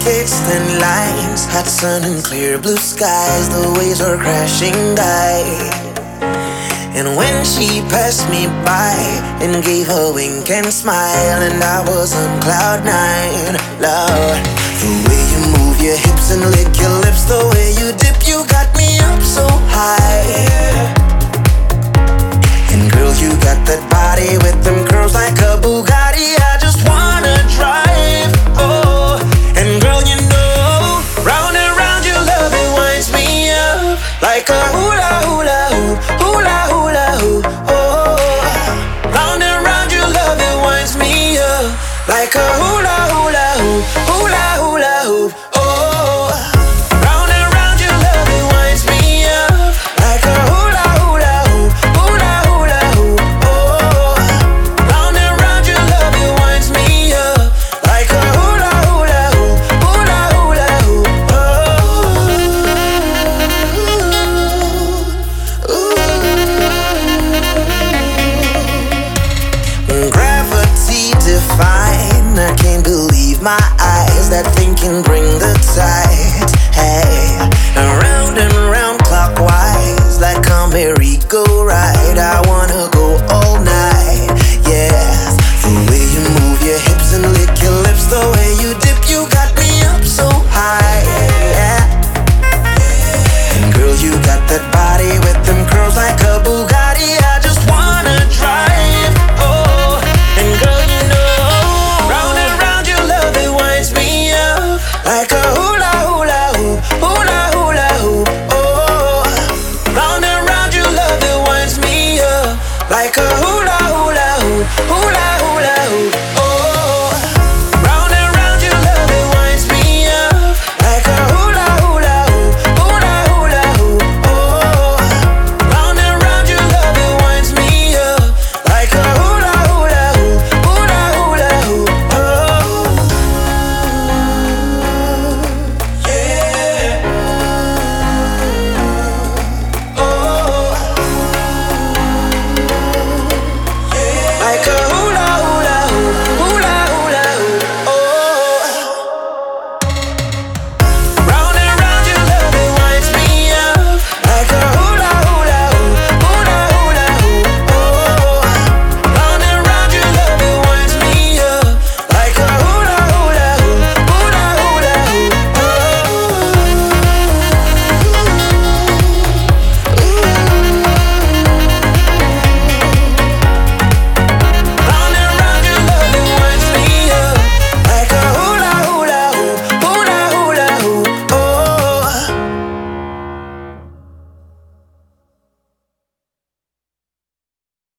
kissed thin lines, hot sun and clear blue skies. The waves were crashing by. And when she passed me by and gave a wink and smile, and I was on cloud nine, Lord. The way you move your hips and lick your lips, the way you dip, you got me up so high. And girl, you got that body with them curls like a